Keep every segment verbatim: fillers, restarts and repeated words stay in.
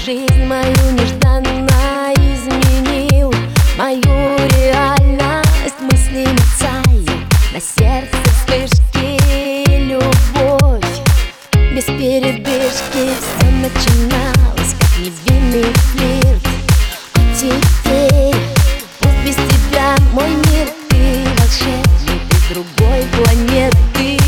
жизнь мою нежданно изменил, мою реальность мысли мерцает, на сердце вспышки любовь. Без передышки все начиналось, как невинный флирт. А теперь пусть без тебя мой мир, ты волшебник из другой планеты.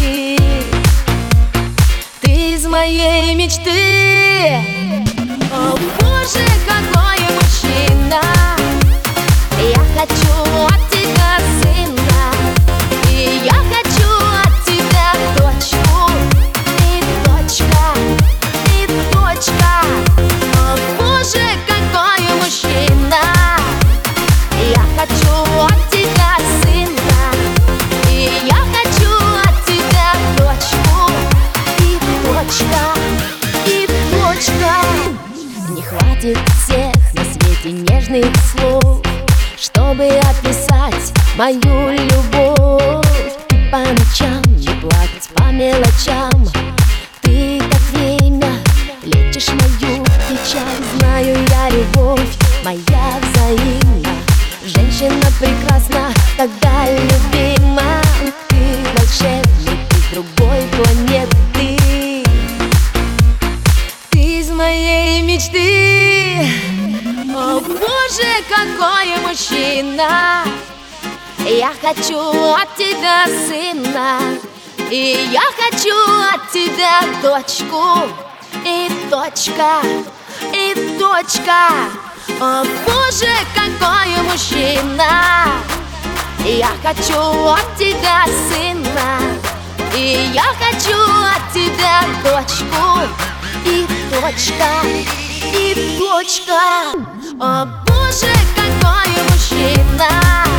Ты из моей мечты. О боже, какой мужчина! Я хочу от тебя сына, и я хочу от тебя дочку, и дочка, и дочка. О боже, какой мужчина! Я хочу от тебя сына, и я хочу от тебя дочку, и дочка, и дочка. Не хватит всех на свете нежных слов, чтобы описать мою любовь. По ночам не плакать по мелочам, ты как время лечишь мою печаль. Знаю я, любовь моя взаимна, женщина прекрасна, когда любима. Ты волшебник из другой планеты, ты из моей мечты. О боже, какой мужчина! Я хочу от тебя сына, и я хочу от тебя дочку, и дочка, и дочка. О боже, какой мужчина! Я хочу от тебя сына, и я хочу от тебя дочку, и дочка, и дочка. О боже, какой мужчина!